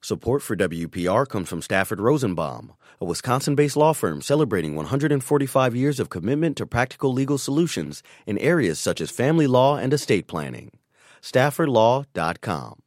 Support for WPR comes from Stafford Rosenbaum, a Wisconsin-based law firm celebrating 145 years of commitment to practical legal solutions in areas such as family law and estate planning. StaffordLaw.com.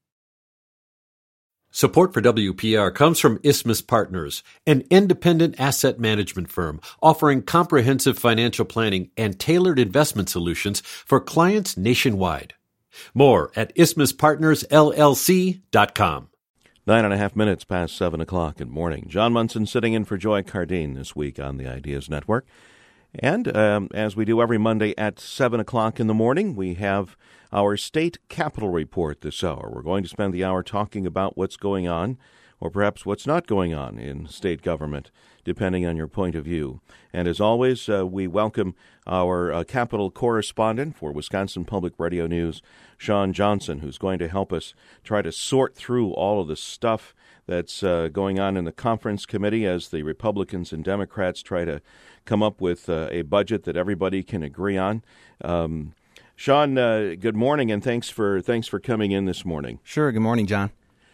Support for WPR comes from Isthmus Partners, an independent asset management firm offering comprehensive financial planning and tailored investment solutions for clients nationwide. More at isthmuspartnersllc.com. 9.5 minutes past 7 o'clock. Good morning. John Munson sitting in for Joy Cardine this week on the Ideas Network. And as we do every Monday at 7 o'clock in the morning, we have our State Capitol Report this hour. We're going to spend the hour talking about what's going on, or perhaps what's not going on in state government, depending on your point of view. And as always, we welcome our Capitol correspondent for Wisconsin Public Radio News, Sean Johnson, who's going to help us try to sort through all of the stuff that's going on in the conference committee as the Republicans and Democrats try to come up with a budget that everybody can agree on. Sean, good morning, and thanks for coming in this morning. Sure. Good morning, John.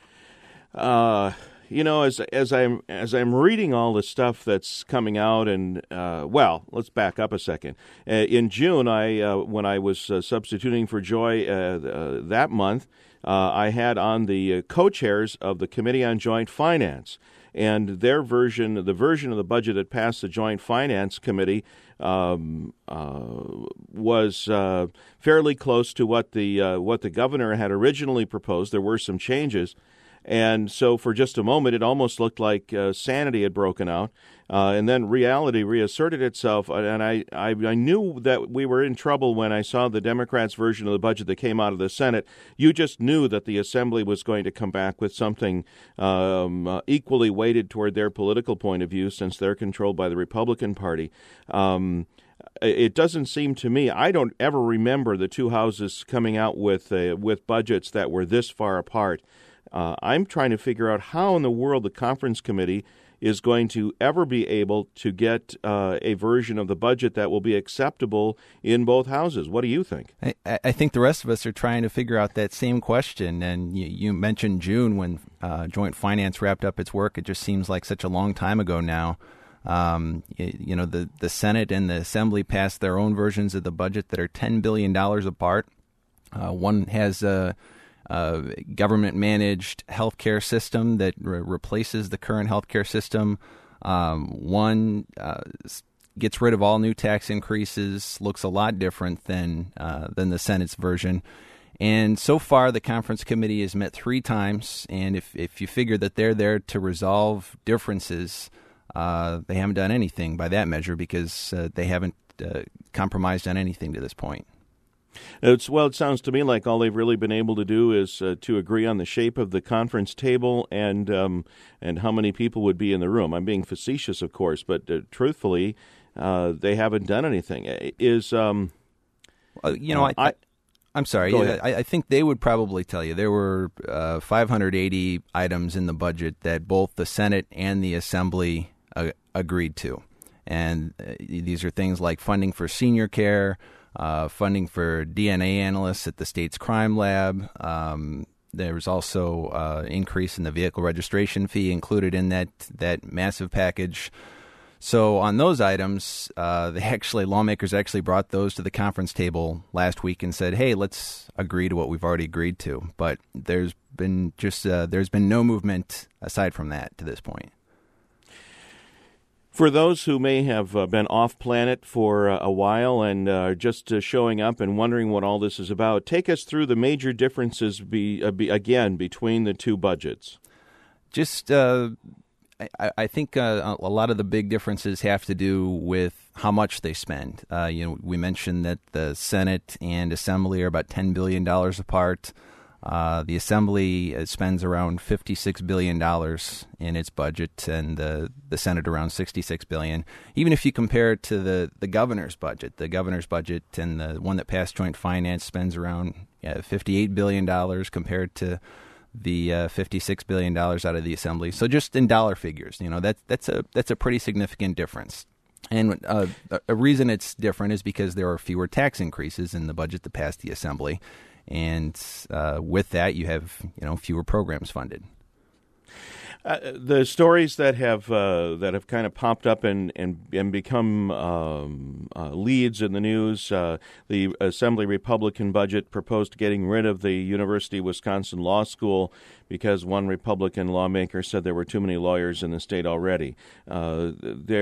You know, as I'm reading all the stuff that's coming out, and let's back up a second. In June, when I was substituting for Joy that month, I had on the co-chairs of the Committee on Joint Finance, and their version, the version of the budget that passed the Joint Finance Committee, was fairly close to what the governor had originally proposed. There were some changes. And so for just a moment, it almost looked like sanity had broken out, and then reality reasserted itself. And I knew that we were in trouble when I saw the Democrats' version of the budget that came out of the Senate. You just knew that the Assembly was going to come back with something equally weighted toward their political point of view, since they're controlled by the Republican Party. It doesn't seem to me, I don't ever remember the two houses coming out with budgets that were this far apart. I'm trying to figure out how in the world the conference committee is going to ever be able to get a version of the budget that will be acceptable in both houses. What do you think? I think the rest of us are trying to figure out that same question. And you mentioned June when Joint Finance wrapped up its work. It just seems like such a long time ago now. The Senate and the Assembly passed their own versions of the budget that are $10 billion apart. One has a government-managed healthcare system that replaces the current healthcare system. One gets rid of all new tax increases, looks a lot different than the Senate's version. And so far, the conference committee has met 3 times, and if you figure that they're there to resolve differences, they haven't done anything by that measure, because they haven't compromised on anything to this point. It sounds to me like all they've really been able to do is to agree on the shape of the conference table and how many people would be in the room. I'm being facetious, of course, but truthfully, they haven't done anything. I'm sorry. I think they would probably tell you there were 580 items in the budget that both the Senate and the Assembly agreed to, and these are things like funding for senior care, funding for DNA analysts at the state's crime lab. There was also increase in the vehicle registration fee included in that massive package. So on those items, lawmakers actually brought those to the conference table last week and said, "Hey, let's agree to what we've already agreed to." But there's been no movement aside from that to this point. For those who may have been off-planet for a while and are just showing up and wondering what all this is about, take us through the major differences again between the two budgets. I think a lot of the big differences have to do with how much they spend. We mentioned that the Senate and Assembly are about $10 billion apart. The Assembly spends around $56 billion in its budget, and the Senate around $66 billion. Even if you compare it to the governor's budget and the one that passed Joint Finance spends around $58 billion compared to the $56 billion out of the Assembly. So just in dollar figures, that's a pretty significant difference. And a reason it's different is because there are fewer tax increases in the budget that passed the Assembly. And with that, you have fewer programs funded. The stories that have kind of popped up and become leads in the news. The Assembly Republican budget proposed getting rid of the University of Wisconsin Law School because one Republican lawmaker said there were too many lawyers in the state already. Is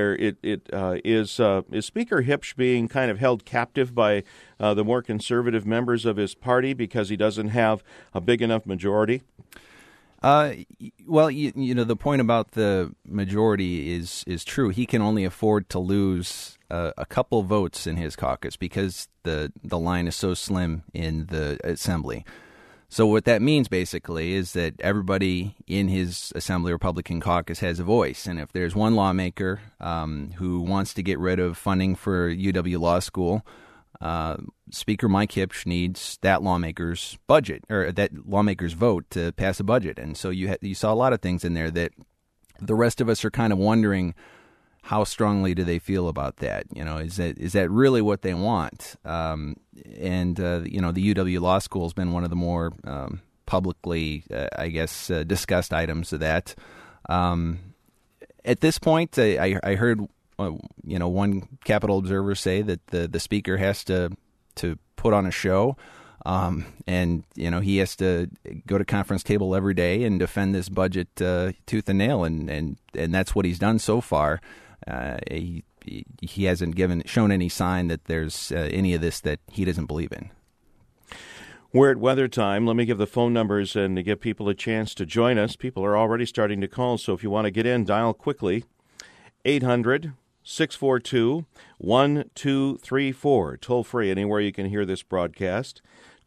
Speaker Hipsch being kind of held captive by the more conservative members of his party because he doesn't have a big enough majority? Well, the point about the majority is true. He can only afford to lose a couple votes in his caucus because the line is so slim in the Assembly. So what that means basically is that everybody in his Assembly Republican caucus has a voice. And if there's one lawmaker who wants to get rid of funding for UW Law School, Speaker Mike Hipsch needs that lawmaker's budget or that lawmaker's vote to pass a budget. And so you saw a lot of things in there that the rest of us are kind of wondering, how strongly do they feel about that? Is that really what they want? The UW Law School has been one of the more publicly, discussed items of that. At this point, I heard one Capitol observer say that the speaker has to put on a show, and he has to go to conference table every day and defend this budget tooth and nail, and that's what he's done so far. He hasn't shown any sign that there's any of this that he doesn't believe in. We're at weather time. Let me give the phone numbers and to give people a chance to join us. People are already starting to call, so if you want to get in, dial quickly. 800-642-1234. Toll free anywhere you can hear this broadcast.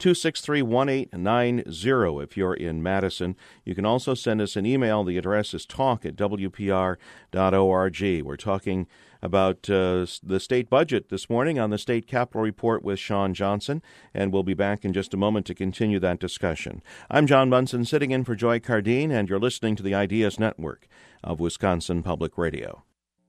263-1890 if you're in Madison. You can also send us an email. The address is talk@wpr.org. We're talking about the state budget this morning on the State Capitol Report with Shawn Johnson, and we'll be back in just a moment to continue that discussion. I'm John Bunson, sitting in for Joy Cardine, and you're listening to the Ideas Network of Wisconsin Public Radio.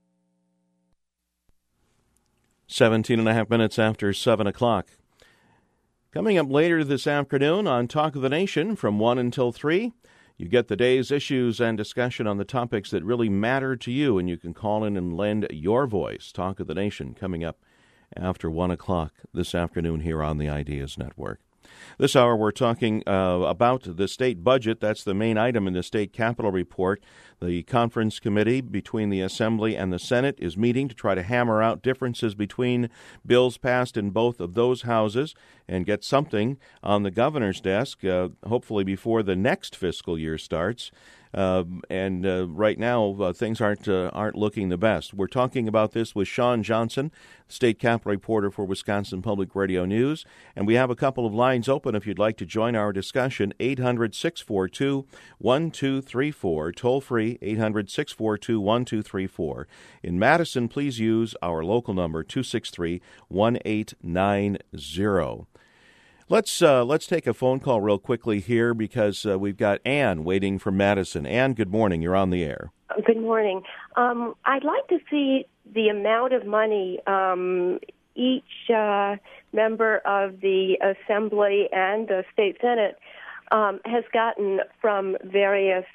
17 and a half minutes after 7 o'clock. Coming up later this afternoon on Talk of the Nation from 1 until 3, you get the day's issues and discussion on the topics that really matter to you, and you can call in and lend your voice. Talk of the Nation coming up after 1 o'clock this afternoon here on the Ideas Network. This hour we're talking about the state budget. That's the main item in the State Capitol Report. The conference committee between the Assembly and the Senate is meeting to try to hammer out differences between bills passed in both of those houses and get something on the governor's desk, hopefully before the next fiscal year starts. Right now, things aren't looking the best. We're talking about this with Shawn Johnson, State Capitol reporter for Wisconsin Public Radio News, and we have a couple of lines open if you'd like to join our discussion. 800-642-1234, toll free 800-642-1234. In Madison, please use our local number 263-1890. Let's take a phone call real quickly here because we've got Ann waiting from Madison. Ann, good morning. You're on the air. Good morning. I'd like to see the amount of money each member of the Assembly and the State Senate has gotten from various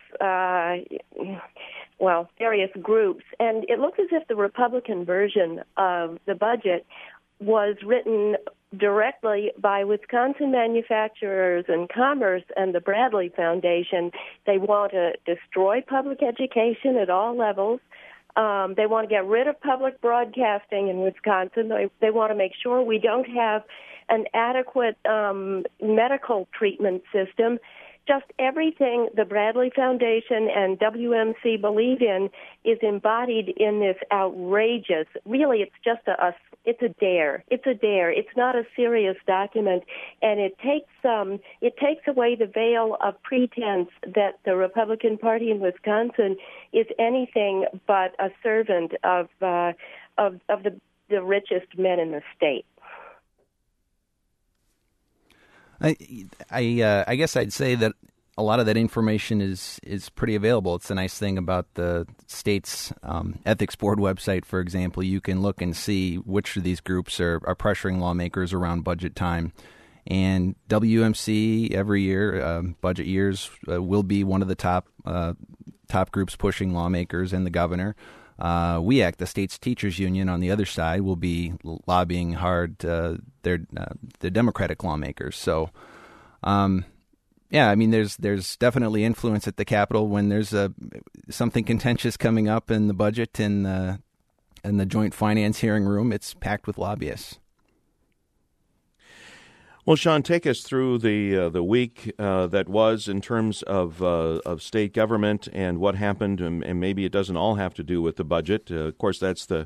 groups. And it looks as if the Republican version of the budget was written directly by Wisconsin Manufacturers and Commerce and the Bradley Foundation. They want to destroy public education at all levels. They want to get rid of public broadcasting in Wisconsin. They want to make sure we don't have an adequate medical treatment system. Just everything the Bradley Foundation and WMC believe in is embodied in this outrageous, really it's just it's a dare. It's a dare. It's not a serious document, and it takes away the veil of pretense that the Republican Party in Wisconsin is anything but a servant of the richest men in the state. I guess I'd say that a lot of that information is pretty available. It's the nice thing about the state's ethics board website, for example. You can look and see which of these groups are pressuring lawmakers around budget time. And WMC every year, budget years, will be one of the top top groups pushing lawmakers and the governor. WEAC, the state's teachers union, on the other side, will be lobbying hard the Democratic lawmakers. So, there's definitely influence at the Capitol when there's something contentious coming up in the budget in the Joint Finance hearing room. It's packed with lobbyists. Well, Sean, take us through the week that was in terms of state government and what happened, and maybe it doesn't all have to do with the budget. Of course, that's the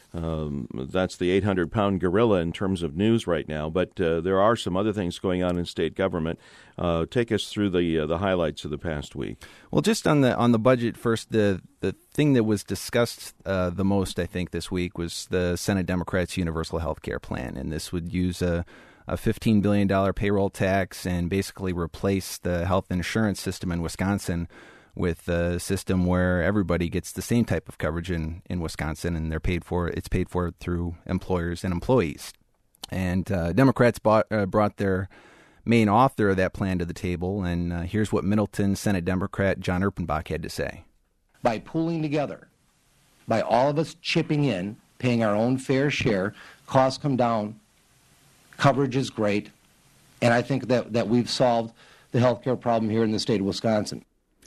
800-pound gorilla in terms of news right now. But there are some other things going on in state government. Take us through the highlights of the past week. Well, just on the budget first, the thing that was discussed the most, I think, this week was the Senate Democrats' universal health care plan, and this would use a $15 billion payroll tax and basically replace the health insurance system in Wisconsin with a system where everybody gets the same type of coverage in Wisconsin, and it's paid for through employers and employees. And Democrats brought their main author of that plan to the table, and here's what Middleton Senate Democrat John Erpenbach had to say. By pooling together, by all of us chipping in, paying our own fair share, costs come down, coverage is great, and I think that we've solved the healthcare problem here in the state of Wisconsin.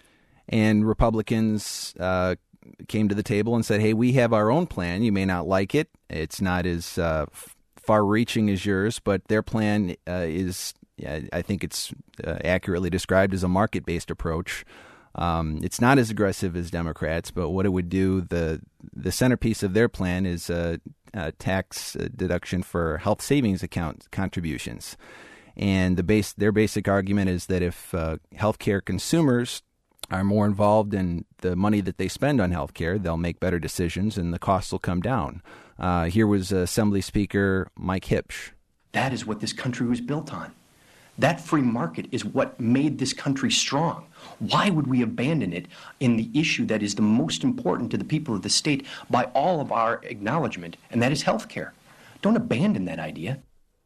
And Republicans came to the table and said, hey, we have our own plan. You may not like it. It's not as far-reaching as yours, but their plan is, I think it's accurately described as a market-based approach. It's not as aggressive as Democrats, but what it would do, the centerpiece of their plan is a tax deduction for health savings account contributions. And their basic argument is that if healthcare consumers are more involved in the money that they spend on healthcare, they'll make better decisions and the costs will come down. Here was Assembly Speaker Mike Hipsch. That is what this country was built on. That free market is what made this country strong. Why would we abandon it in the issue that is the most important to the people of the state by all of our acknowledgement, and that is health care? Don't abandon that idea.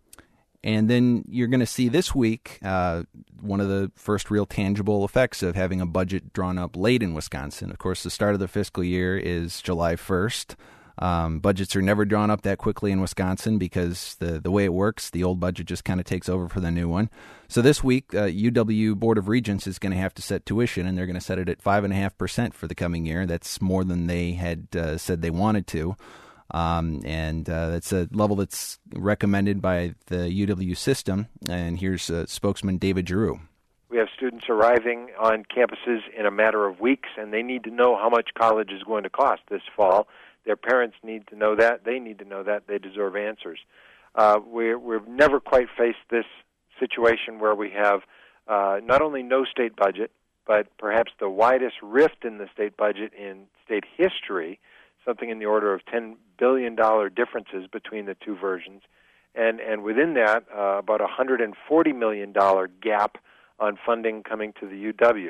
And then you're going to see this week one of the first real tangible effects of having a budget drawn up late in Wisconsin. Of course, the start of the fiscal year is July 1st. Budgets are never drawn up that quickly in Wisconsin because the way it works, the old budget just kind of takes over for the new one. So this week, UW Board of Regents is going to have to set tuition, and they're going to set it at 5.5% for the coming year. That's more than they had said they wanted to. And that's a level that's recommended by the UW system. And here's spokesman David Giroux. We have students arriving on campuses in a matter of weeks, and they need to know how much college is going to cost this fall. Their parents need to know that. They need to know that. They deserve answers. We've never quite faced this situation where we have not only no state budget, but perhaps the widest rift in the state budget in state history, something in the order of $10 billion differences between the two versions. And within that, about a $140 million gap on funding coming to the UW.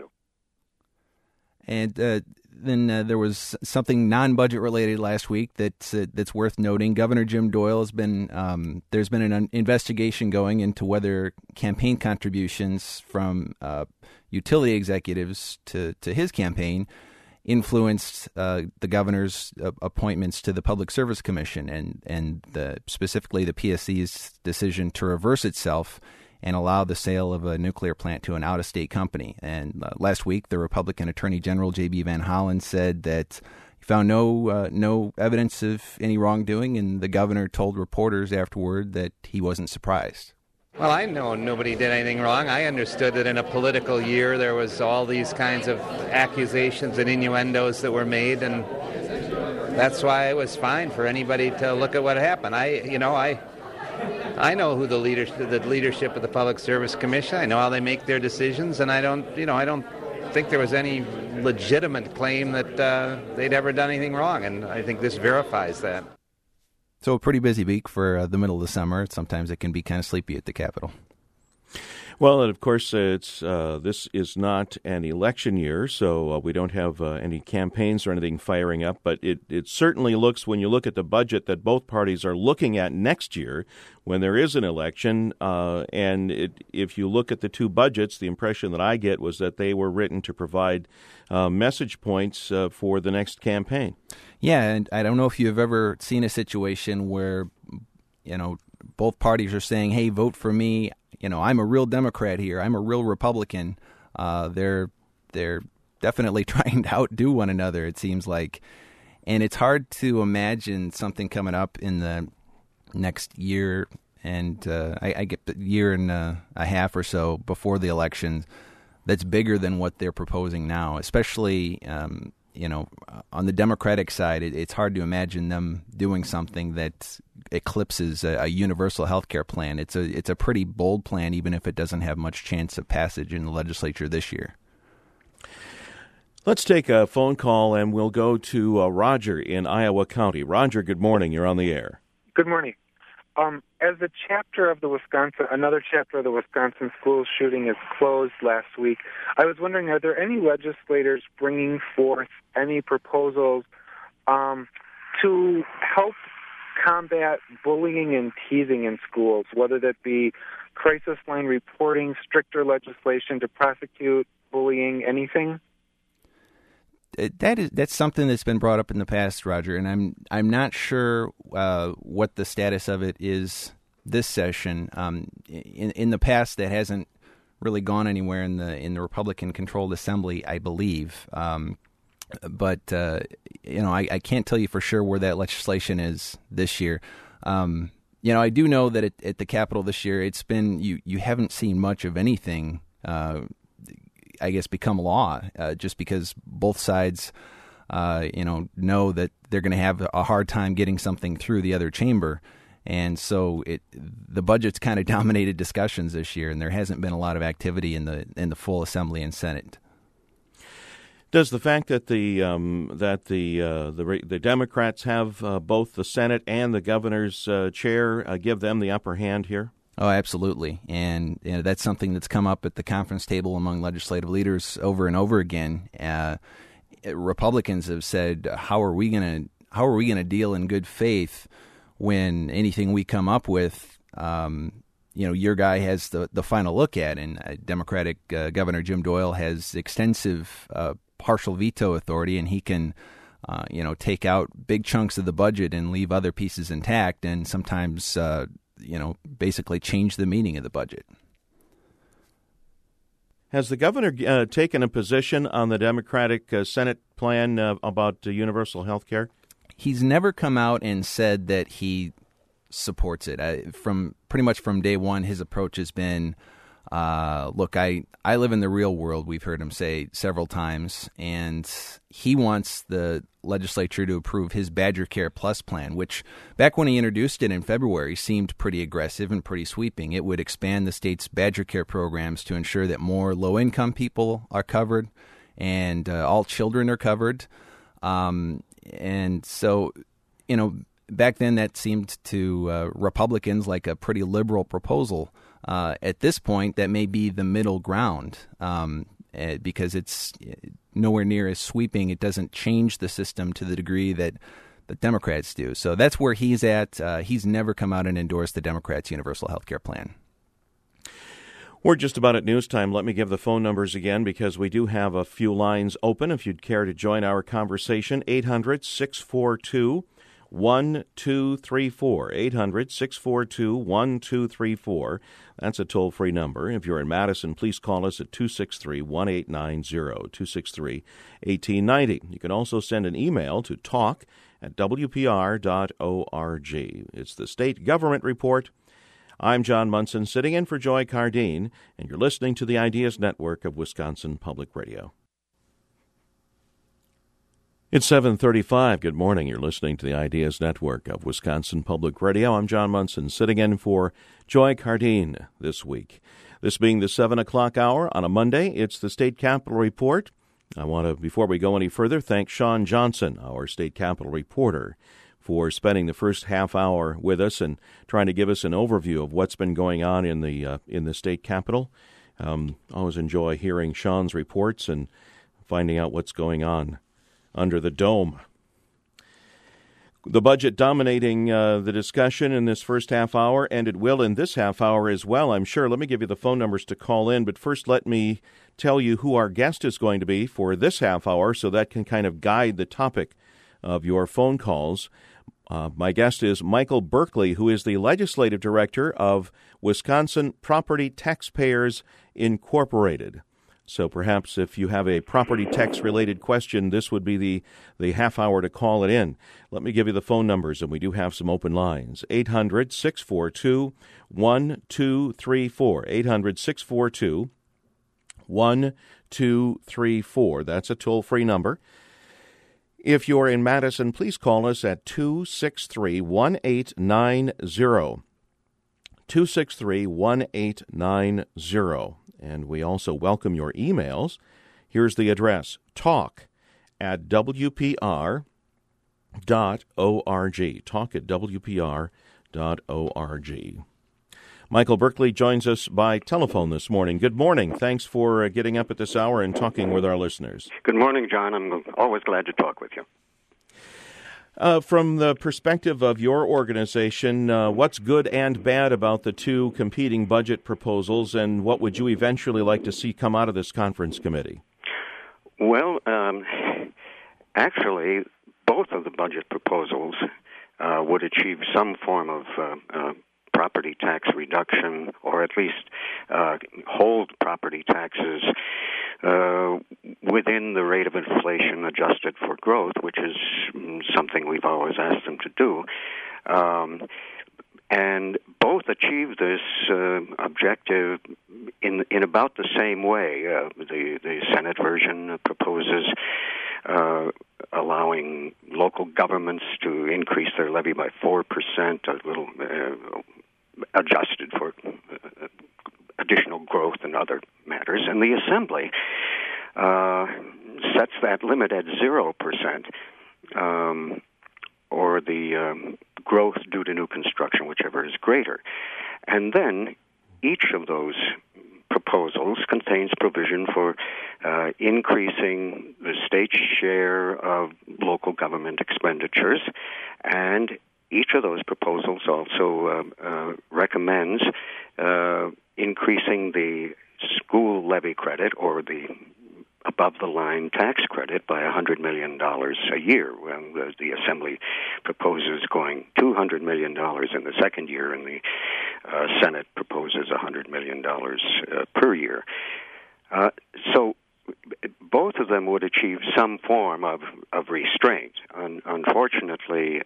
And then there was something non-budget related last week that's worth noting. Governor Jim Doyle has been there's been an investigation going into whether campaign contributions from utility executives to his campaign influenced the governor's appointments to the Public Service Commission and specifically the PSC's decision to reverse itself and allow the sale of a nuclear plant to an out-of-state company. And last week, the Republican Attorney General J.B. Van Hollen said that he found no evidence of any wrongdoing, and the governor told reporters afterward that he wasn't surprised. Well, I know nobody did anything wrong. I understood that in a political year there was all these kinds of accusations and innuendos that were made, and that's why it was fine for anybody to look at what happened. I know who the leadership of the Public Service Commission. I know how they make their decisions, and I don't think there was any legitimate claim that they'd ever done anything wrong, and I think this verifies that. So a pretty busy week for the middle of the summer. Sometimes it can be kind of sleepy at the Capitol. Well, and of course, this is not an election year, so we don't have any campaigns or anything firing up. But it certainly looks, when you look at the budget that both parties are looking at next year, when there is an election, if you look at the two budgets, the impression that I get was that they were written to provide message points for the next campaign. Yeah, and I don't know if you've ever seen a situation where, both parties are saying, hey, vote for me. I'm a real Democrat here. I'm a real Republican. They're definitely trying to outdo one another, it seems like. And it's hard to imagine something coming up in the next year and I get the year and a half or so before the election that's bigger than what they're proposing now, especially on the Democratic side. It's hard to imagine them doing something that eclipses a universal health care plan. It's a pretty bold plan, even if it doesn't have much chance of passage in the legislature this year. Let's take a phone call, and we'll go to Roger in Iowa County. Roger, good morning. You're on the air. Good morning. As another chapter of the Wisconsin school shooting is closed last week, I was wondering, are there any legislators bringing forth any proposals to help combat bullying and teasing in schools, whether that be crisis line reporting, stricter legislation to prosecute bullying, anything? That's something that's been brought up in the past, Roger, and I'm not sure what the status of it is this session. In the past, that hasn't really gone anywhere in the Republican-controlled Assembly, I believe. But I can't tell you for sure where that legislation is this year. I do know that at the Capitol this year, it's been you haven't seen much of anything. I guess become law, just because both sides, know that they're going to have a hard time getting something through the other chamber, and so the budget's kind of dominated discussions this year, and there hasn't been a lot of activity in the full Assembly and Senate. Does the fact that the Democrats have both the Senate and the governor's chair give them the upper hand here? Oh, absolutely. And that's something that's come up at the conference table among legislative leaders over and over again. Republicans have said, how are we going to deal in good faith when anything we come up with, your guy has the final look at? And Democratic Governor Jim Doyle has extensive partial veto authority, and he can take out big chunks of the budget and leave other pieces intact, and sometimes basically change the meaning of the budget. Has the governor taken a position on the Democratic Senate plan about universal health care? He's never come out and said that he supports it. From pretty much from day one, his approach has been, look, I live in the real world, we've heard him say several times, and he wants the legislature to approve his Badger Care Plus plan, which back when he introduced it in February seemed pretty aggressive and pretty sweeping. It would expand the state's Badger Care programs to ensure that more low-income people are covered and all children are covered. And so, back then that seemed to Republicans like a pretty liberal proposal. At this point, that may be the middle ground because it's nowhere near as sweeping. It doesn't change the system to the degree that the Democrats do. So that's where he's at. He's never come out and endorsed the Democrats' universal health care plan. We're just about at news time. Let me give the phone numbers again because we do have a few lines open. If you'd care to join our conversation, 800-642-1234, 800-642-1234. That's a toll-free number. If you're in Madison, please call us at 263-1890, 263-1890. You can also send an email to talk@wpr.org. It's the State Government Report. I'm John Munson, sitting in for Joy Cardine, and you're listening to the Ideas Network of Wisconsin Public Radio. It's 7:35. Good morning. You're listening to the Ideas Network of Wisconsin Public Radio. I'm John Munson, sitting in for Joy Cardine this week. This being the 7 o'clock hour on a Monday, it's the State Capitol Report. I want to, before we go any further, thank Sean Johnson, our State Capitol reporter, for spending the first half hour with us and trying to give us an overview of what's been going on in the state capitol. Always enjoy hearing Sean's reports and finding out what's going on under the dome. The budget dominating the discussion in this first half hour, and it will in this half hour as well, I'm sure. Let me give you the phone numbers to call in, but first let me tell you who our guest is going to be for this half hour so that can kind of guide the topic of your phone calls. My guest is Michael Berkley, who is the Legislative Director of Wisconsin Property Taxpayers Incorporated. So perhaps if you have a property tax-related question, this would be the half hour to call it in. Let me give you the phone numbers, and we do have some open lines. 800-642-1234. 800-642-1234. That's a toll-free number. If you're in Madison, please call us at 263-1890. 263-1890. And we also welcome your emails. Here's the address, talk@wpr.org. talk@wpr.org. Michael Berkley joins us by telephone this morning. Good morning. Thanks for getting up at this hour and talking with our listeners. Good morning, John. I'm always glad to talk with you. From the perspective of your organization, what's good and bad about the two competing budget proposals, and what would you eventually like to see come out of this conference committee? Well, actually, both of the budget proposals would achieve some form of property tax reduction, or at least hold property taxes within the rate of inflation adjusted for growth, which is something we've always asked them to do. And both achieve this objective in about the same way. The Senate version proposes allowing local governments to increase their levy by 4%, a little adjusted for additional growth and other matters. And the Assembly sets that limit at 0%, or the growth due to new construction, whichever is greater. And then each of those proposals contains provision for increasing the state's share of local government expenditures, and each of those proposals also recommends increasing the school levy credit, or the above-the-line tax credit, by $100 million a year. The Assembly proposes going $200 million in the second year, and the Senate proposes $100 million per year. So both of them would achieve some form of restraint. Unfortunately,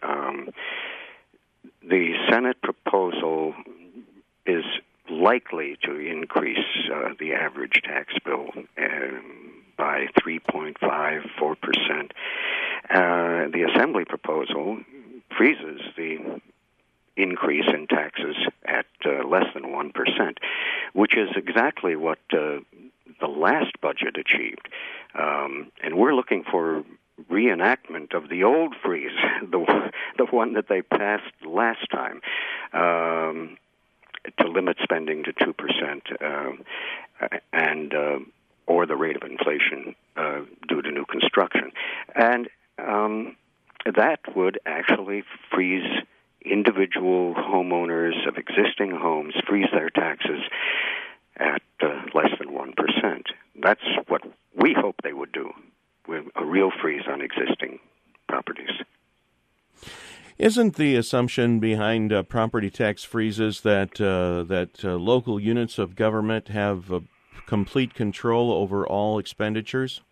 the Senate proposal is likely to increase the average tax bill by 3.54%. The Assembly proposal freezes the increase in taxes at less than 1%, which is exactly what the last budget achieved. And we're looking for reenactment of the old freeze, the one that they passed last time, to limit spending to 2%, and or the rate of inflation due to new construction. And that would actually freeze individual homeowners of existing homes, freeze their taxes at less than 1%. That's what we hope they would do, with a real freeze on existing properties. Isn't the assumption behind property tax freezes that local units of government have complete control over all expenditures?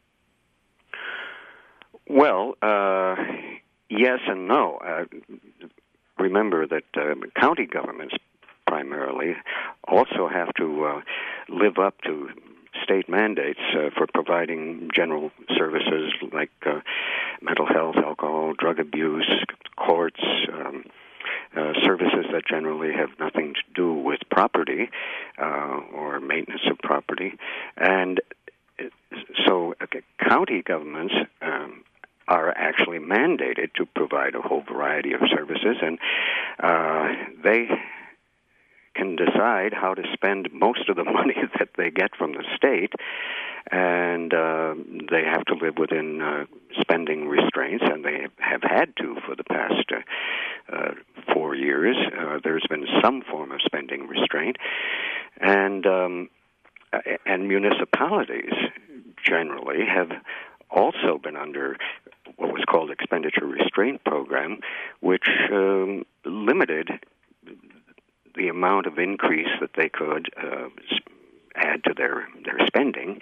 Well, yes and no. Remember that county governments primarily also have to live up to state mandates for providing general services like mental health, alcohol, drug abuse, courts, services that generally have nothing to do with property or maintenance of property. And so county governments are actually mandated to provide a whole variety of services, and they can decide how to spend most of the money that they get from the state, and they have to live within spending restraints, and they have had to for the past 4 years. There's been some form of spending restraint, and municipalities generally have also been under what was called expenditure restraint program, which limited the amount of increase that they could add to their spending,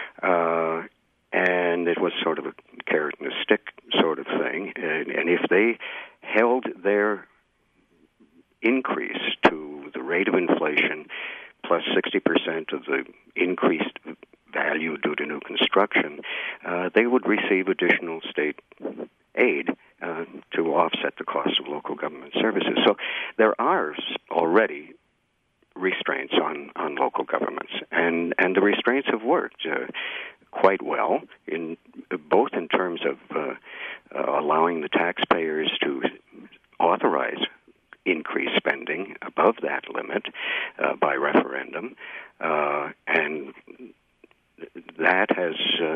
and it was sort of a carrot and a stick sort of thing. And if they held their increase to the rate of inflation plus 60% of the increased value due to new construction, they would receive additional state aid to offset the cost of local government services. So there are already restraints on local governments, and the restraints have worked quite well, both in terms of allowing the taxpayers to authorize increased spending above that limit by referendum, and that has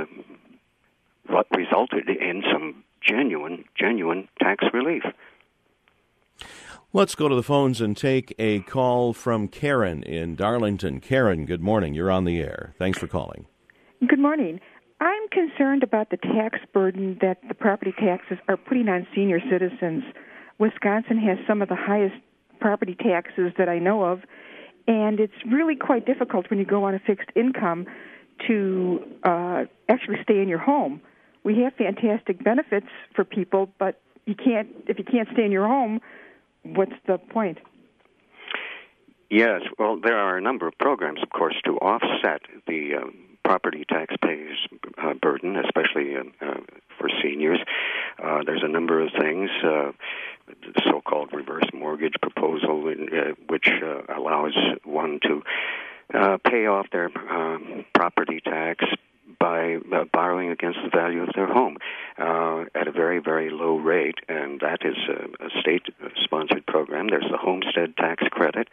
resulted in some genuine tax relief. Let's go to the phones and take a call from Karen in Darlington. Karen, good morning. You're on the air. Thanks for calling. Good morning. I'm concerned about the tax burden that the property taxes are putting on senior citizens. Wisconsin has some of the highest property taxes that I know of, and it's really quite difficult when you go on a fixed income to actually stay in your home. We have fantastic benefits for people, but if you can't stay in your home, what's the point? Yes, well, there are a number of programs, of course, to offset the property taxpayers' burden, especially for seniors. There's a number of things, the so-called reverse mortgage proposal, which allows one to pay off their property tax by borrowing against the value of their home at a very, very low rate, and that is a state-sponsored program. There's the homestead tax credit,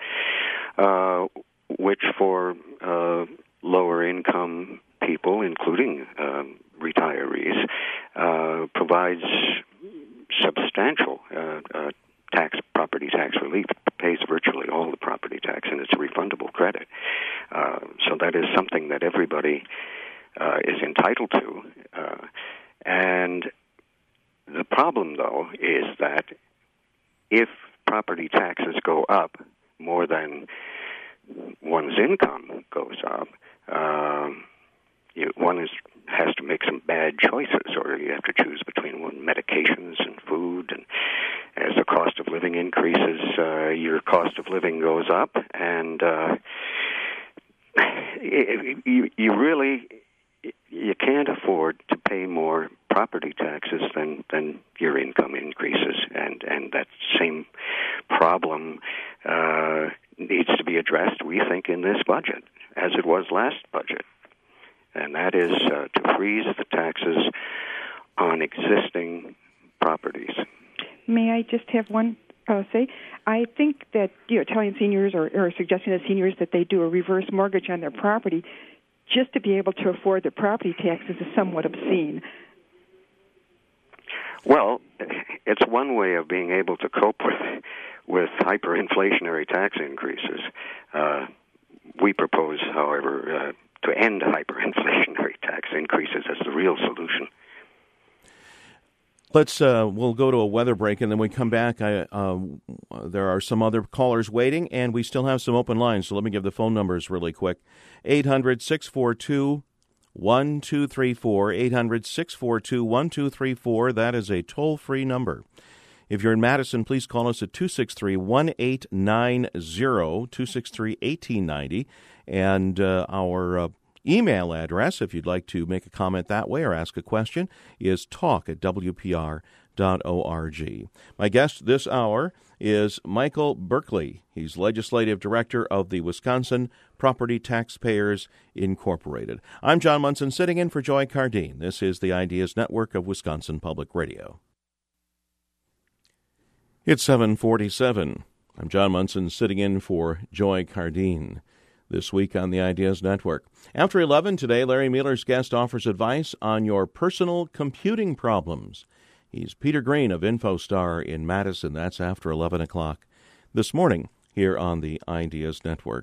which for lower-income people, including retirees, provides substantial property tax relief. It pays virtually all the property tax, and it's a refundable credit. So that is something that everybody is entitled to. And the problem, though, is that if property taxes go up more than one's income goes up, one has to make some bad choices, or you have to choose between medications and food. And as the cost of living increases, your cost of living goes up, and you can't afford to pay more property taxes than your income increases, and that same problem needs to be addressed, we think, in this budget, as it was last budget, and that is to freeze the taxes on existing properties. May I just have one say? I think that telling seniors or suggesting to seniors that they do a reverse mortgage on their property just to be able to afford their property taxes is somewhat obscene. Well, it's one way of being able to cope with hyperinflationary tax increases. We propose, however, to end hyperinflationary tax increases as the real solution. We'll go to a weather break, and then we come back. There are some other callers waiting, and we still have some open lines, so let me give the phone numbers really quick. 800-642-1234, 800-642-1234. That is a toll-free number. If you're in Madison, please call us at 263-1890, 263-1890, and our email address, if you'd like to make a comment that way or ask a question, is talk@wpr.org. My guest this hour is Michael Berkley. He's Legislative Director of the Wisconsin Property Taxpayers Incorporated. I'm John Munson, sitting in for Joy Cardine. This is the Ideas Network of Wisconsin Public Radio. It's 7:47. I'm John Munson, sitting in for Joy Cardine. This week on the Ideas Network. After 11 today, Larry Mueller's guest offers advice on your personal computing problems. He's Peter Green of InfoStar in Madison. That's after 11 o'clock this morning here on the Ideas Network.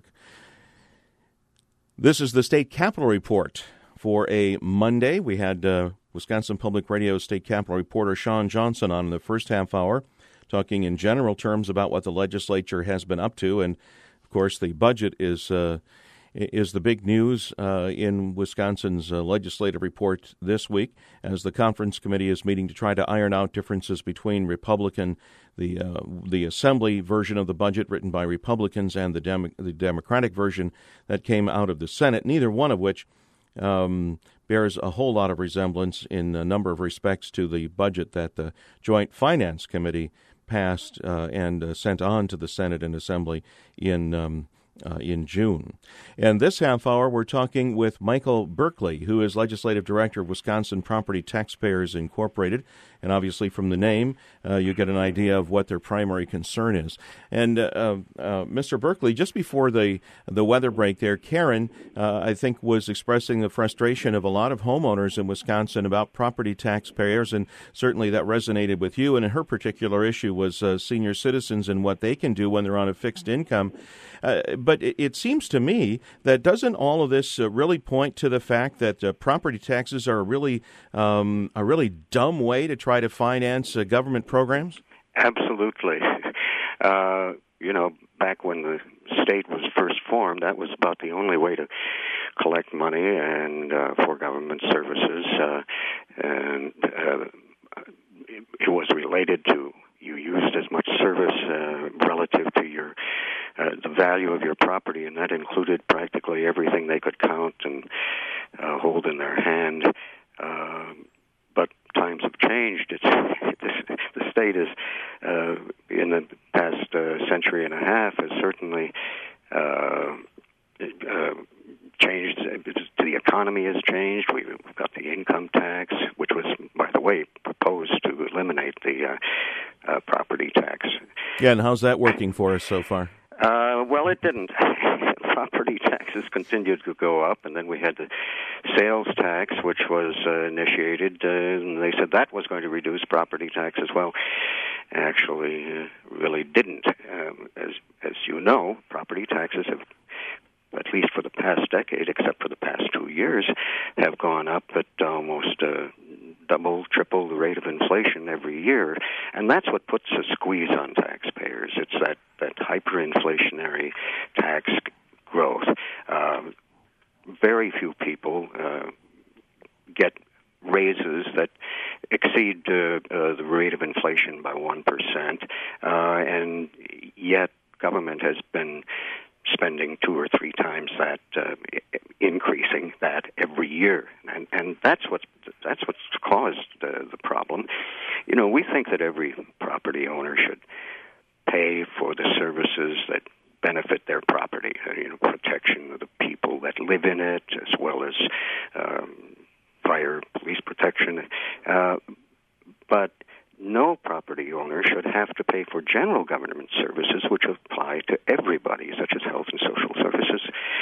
This is the State Capitol Report for a Monday. We had Wisconsin Public Radio State Capitol reporter Sean Johnson on in the first half hour, talking in general terms about what the legislature has been up to. And, of course, the budget is the big news in Wisconsin's legislative report this week, as the conference committee is meeting to try to iron out differences between the Assembly version of the budget written by Republicans and the Democratic version that came out of the Senate, neither one of which bears a whole lot of resemblance in a number of respects to the budget that the Joint Finance Committee passed and sent on to the Senate and Assembly in June. And this half hour, we're talking with Michael Berkeley, who is Legislative Director of Wisconsin Property Taxpayers Incorporated. And obviously from the name, you get an idea of what their primary concern is. And Mr. Berkeley, just before the weather break there, Karen, I think, was expressing the frustration of a lot of homeowners in Wisconsin about property taxpayers, and certainly that resonated with you. And her particular issue was senior citizens and what they can do when they're on a fixed income. But it seems to me that doesn't all of this really point to the fact that property taxes are a really dumb way to try to finance government programs? Absolutely. Back when the state was first formed, that was about the only way to collect money and for government services, and it was related to you used as much service relative to your the value of your property, and that included practically everything they could count and hold in their hand. But times have changed. The state is, in the past century and a half, has certainly changed. The economy has changed. We've got the income tax, which was, by the way, proposed to eliminate the property tax. Yeah, and how's that working for us so far? Well, it didn't. Property taxes continued to go up, and then we had the sales tax, which was initiated, and they said that was going to reduce property taxes. Well, actually, really didn't. As you know, property taxes have, at least for the past decade, except for the past 2 years, have gone up at almost double, triple the rate of inflation every year. And that's what puts a squeeze on taxpayers. It's that hyperinflationary tax growth. Very few people get raises that exceed the rate of inflation by 1%, and yet government has been spending 2 or 3 times that, increasing that every year, and that's what's caused the problem. We think that every property owner should pay for the services that benefit their property, protection of the people that live in it, as well as fire, police protection, but no property owner should have to pay for general government services which apply to everybody, such as health and social services.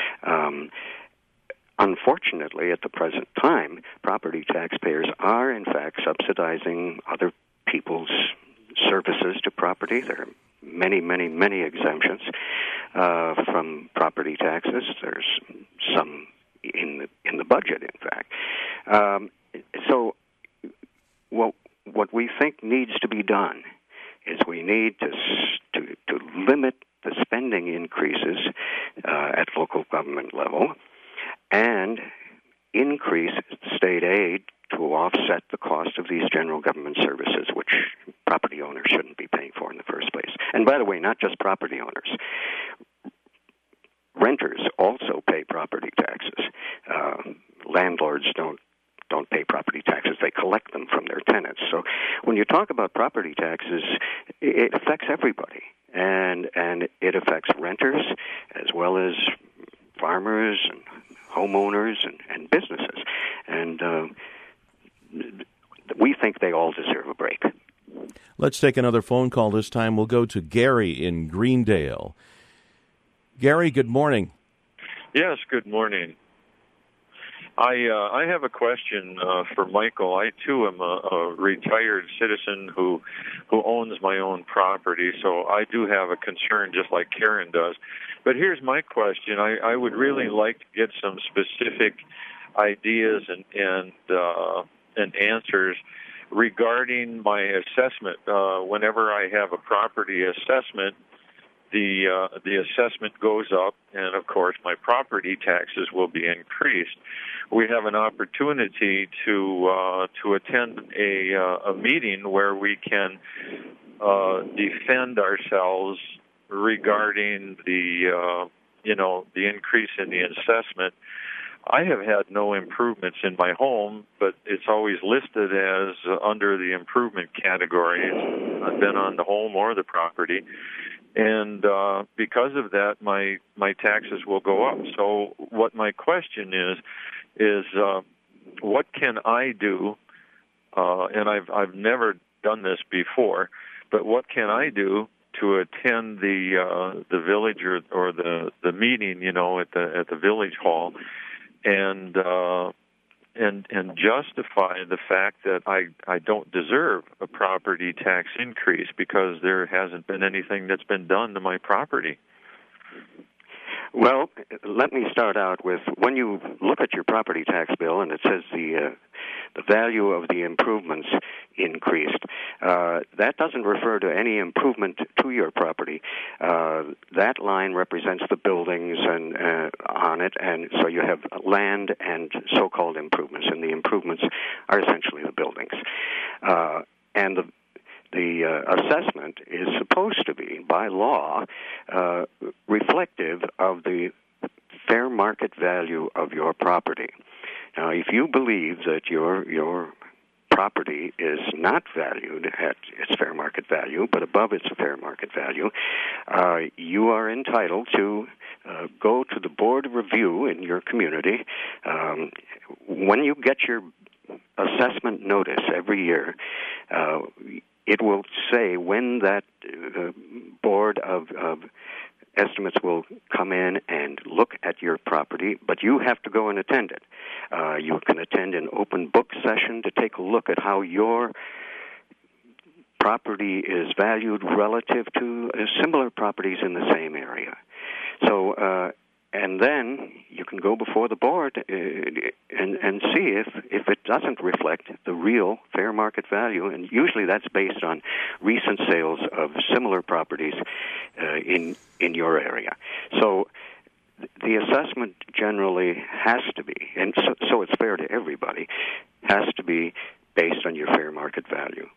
Unfortunately, at the present time, property taxpayers are, in fact, subsidizing other people's services to property. There are many, many, many exemptions from property taxes. There's some in the budget, in fact. So what we think needs to be done is we need to limit the spending increases at local government level and increase state aid to offset the cost of these general government services, which property owners shouldn't be paying for in the first place. And by the way, not just property owners. Renters also pay property taxes. Landlords don't pay property taxes. They collect them from their tenants. So when you talk about property taxes, it affects everybody. And it affects renters as well as farmers and homeowners and businesses. And we think they all deserve a break. Let's take another phone call. This time we'll go to Gary in Greendale. Gary, good morning. Yes, good morning. I have a question for Michael. I, too, am a retired citizen who owns my own property, so I do have a concern just like Karen does. But here's my question. I would really like to get some specific ideas and answers regarding my assessment. Whenever I have a property assessment, the assessment goes up, and of course my property taxes will be increased. We have an opportunity to attend a meeting where we can defend ourselves regarding the increase in the assessment. I have had no improvements in my home, but it's always listed as under the improvement category. I've been on the home or the property. And because of that, my taxes will go up. So what my question is what can I do? And I've never done this before, but what can I do to attend the village or the meeting, at the village hall, and justify the fact that I don't deserve a property tax increase because there hasn't been anything that's been done to my property? Well, let me start out with, when you look at your property tax bill and it says the value of the improvements increased, that doesn't refer to any improvement to your property. That line represents the buildings and on it, and so you have land and so-called improvements, and the improvements are essentially the buildings. And the assessment is supposed to be, by law, reflective of the fair market value of your property. Now, if you believe that your property is not valued at its fair market value, but above its fair market value, you are entitled to go to the board of review in your community. When you get your assessment notice every year, it will say when that board of estimates will come in and look at your property, but you have to go and attend it. You can attend an open book session to take a look at how your property is valued relative to similar properties in the same area. So, and then you can go before the board and see if it doesn't reflect the real fair market value, and usually that's based on recent sales of similar properties in your area. So the assessment generally has to be, and so it's fair to everybody, has to be based on your fair market value.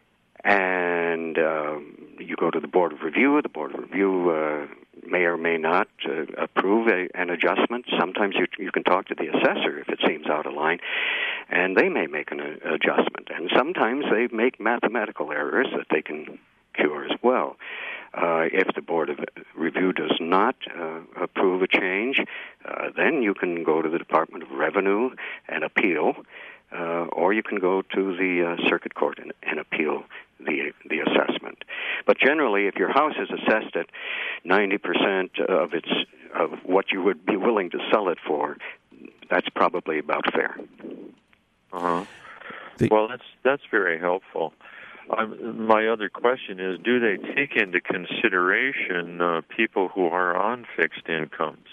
And you go to the Board of Review. The Board of Review may or may not approve an adjustment. Sometimes you can talk to the assessor if it seems out of line, and they may make an adjustment. And sometimes they make mathematical errors that they can cure as well. If the Board of Review does not approve a change, then you can go to the Department of Revenue and appeal, or you can go to the circuit court and appeal the assessment. But generally, if your house is assessed at 90% of what you would be willing to sell it for, that's probably about fair. Uh-huh. Well, that's very helpful. My other question is, do they take into consideration people who are on fixed incomes?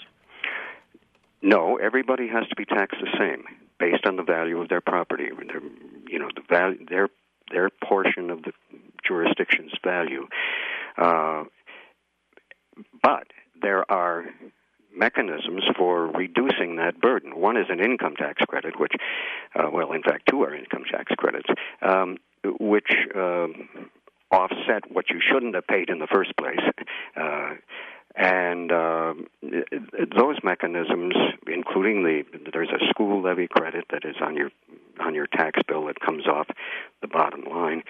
No, everybody has to be taxed the same, based on the value of their property. The value, their portion of the jurisdiction's value. But there are mechanisms for reducing that burden. One is an income tax credit, which, in fact, two are income tax credits, which offset what you shouldn't have paid in the first place. And those mechanisms, including there's a school levy credit that is on your tax bill that comes off the bottom line.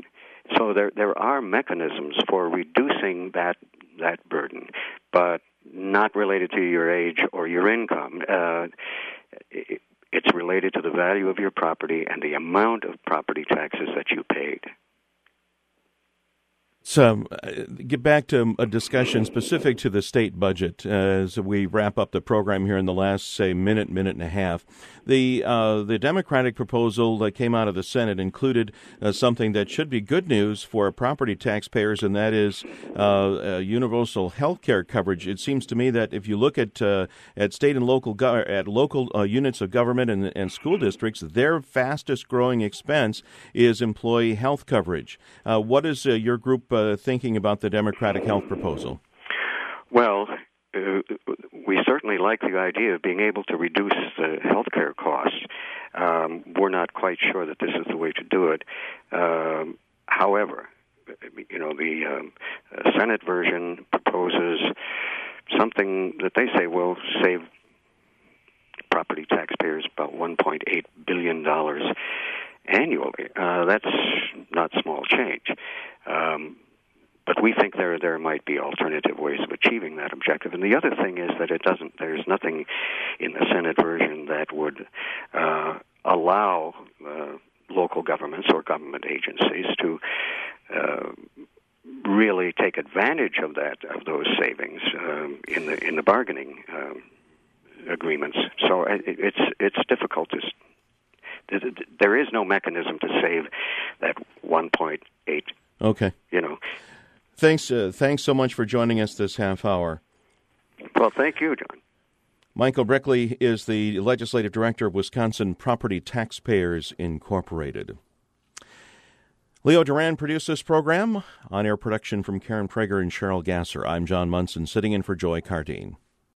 So there are mechanisms for reducing that burden, but not related to your age or your income. It's related to the value of your property and the amount of property taxes that you paid. So, get back to a discussion specific to the state budget as we wrap up the program here in the last, say, minute and a half. The Democratic proposal that came out of the Senate included something that should be good news for property taxpayers, and that is universal health care coverage. It seems to me that if you look at state and local units of government and school districts, their fastest growing expense is employee health coverage. What is your group thinking about the Democratic health proposal? Well, we certainly like the idea of being able to reduce the health care costs. We're not quite sure that this is the way to do it. However, the Senate version proposes something that they say will save property taxpayers about $1.8 billion annually. That's not small change. But we think there might be alternative ways of achieving that objective. And the other thing is that there's nothing in the Senate version that would allow local governments or government agencies to really take advantage of those savings in the bargaining agreements. So it's difficult to. There is no mechanism to save that 1.8. Okay. Thanks so much for joining us this half hour. Well, thank you, John. Michael Brickley is the Legislative Director of Wisconsin Property Taxpayers Incorporated. Leo Duran produced this program. On-air production from Karen Prager and Cheryl Gasser. I'm John Munson, sitting in for Joy Cardine.